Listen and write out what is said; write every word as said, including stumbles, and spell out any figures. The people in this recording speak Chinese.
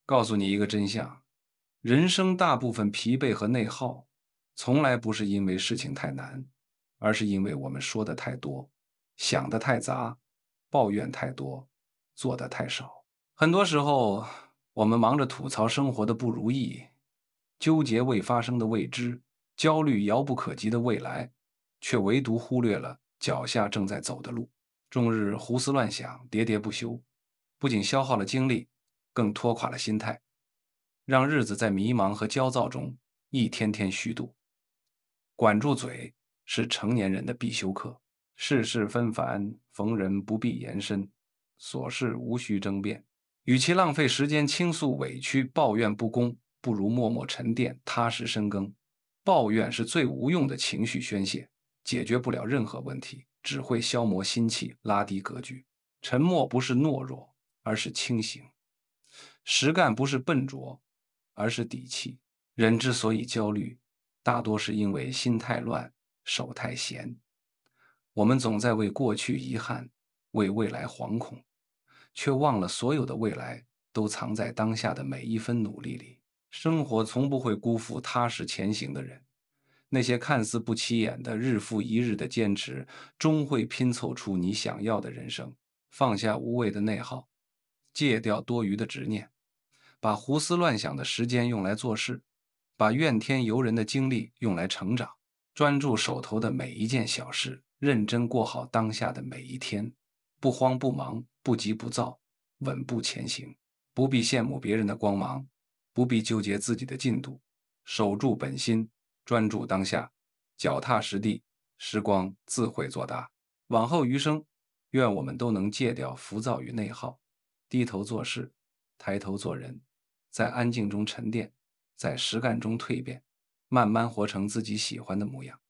告诉你一个真相：人生大部分疲惫和内耗，从来不是因为事情太难，而是因为我们说的太多，想的太杂，抱怨太多，做的太少。很多时候，我们忙着吐槽生活的不如意，纠结未发生的未知，焦虑遥不可及的未来，却唯独忽略了脚下正在走的路。终日胡思乱想，喋喋不休，不仅消耗了精力，更拖垮了心态，让日子在迷茫和焦躁中一天天虚度。管住嘴是成年人的必修课。世事纷繁，逢人不必言深，琐事无需争辩。与其浪费时间倾诉委屈、抱怨不公，不如默默沉淀、踏实深耕。抱怨是最无用的情绪宣泄，解决不了任何问题，只会消磨心气，拉低格局。沉默不是懦弱，而是清醒；实干不是笨拙，而是底气。人之所以焦虑，大多是因为心太乱，手太闲。我们总在为过去遗憾，为未来惶恐，却忘了所有的未来都藏在当下的每一分努力里。生活从不会辜负踏实前行的人，那些看似不起眼的日复一日的坚持，终会拼凑出你想要的人生。放下无谓的内耗，戒掉多余的执念，把胡思乱想的时间用来做事，把怨天尤人的精力用来成长。专注手头的每一件小事，认真过好当下的每一天，不慌不忙，不急不躁，稳步前行。不必羡慕别人的光芒，不必纠结自己的进度，守住本心，专注当下，脚踏实地，时光自会作答。往后余生，愿我们都能戒掉浮躁与内耗，低头做事，抬头做人，在安静中沉淀，在实干中蜕变，慢慢活成自己喜欢的模样。